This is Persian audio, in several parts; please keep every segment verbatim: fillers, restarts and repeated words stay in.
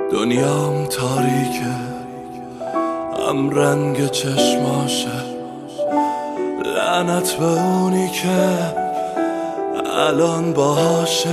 دنیام تاریکه، هم رنگ چشماشه. لعنت به اونی که الان باهاشه.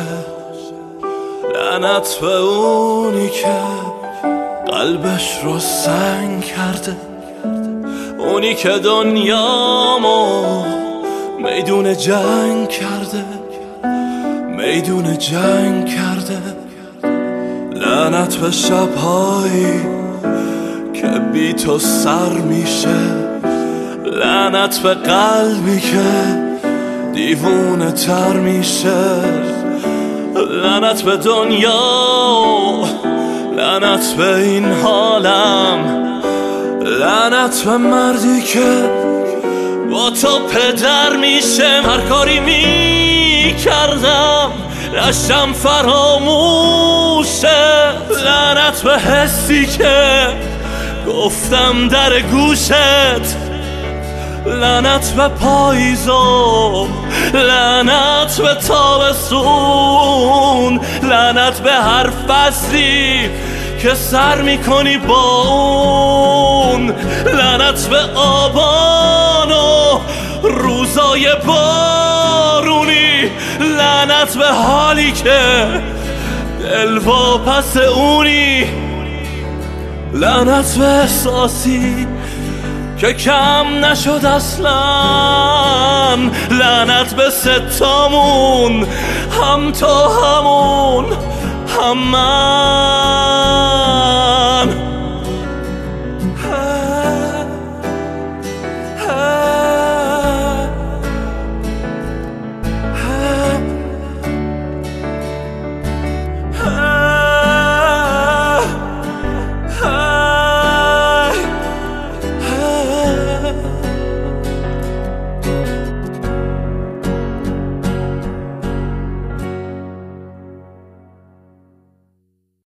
لعنت به اونی که قلبش رو سنگ کرده. اونی که دنیامو میدون جنگ کرده، میدون جنگ کرده. لعنت به شبهایی که بی تو سر میشه. لعنت به قلبی که دیوونه تر میشه. لعنت به دنیا، لعنت به این حالم. لعنت به مردی که با تو پدر میشه. هر کاری میکردم رشتم فراموشه. لعنت به حسی که گفتم در گوشت. لعنت به پاییزو، لعنت به تابستون. لعنت به هر فصلی که سر میکنی با اون. لعنت به آبان و روزای بارونی. لعنت به حالی که دل واپس اونی. لعنت به احساسی که کم نشد اصلا. لعنت به ستامون، هم تو همون هم من.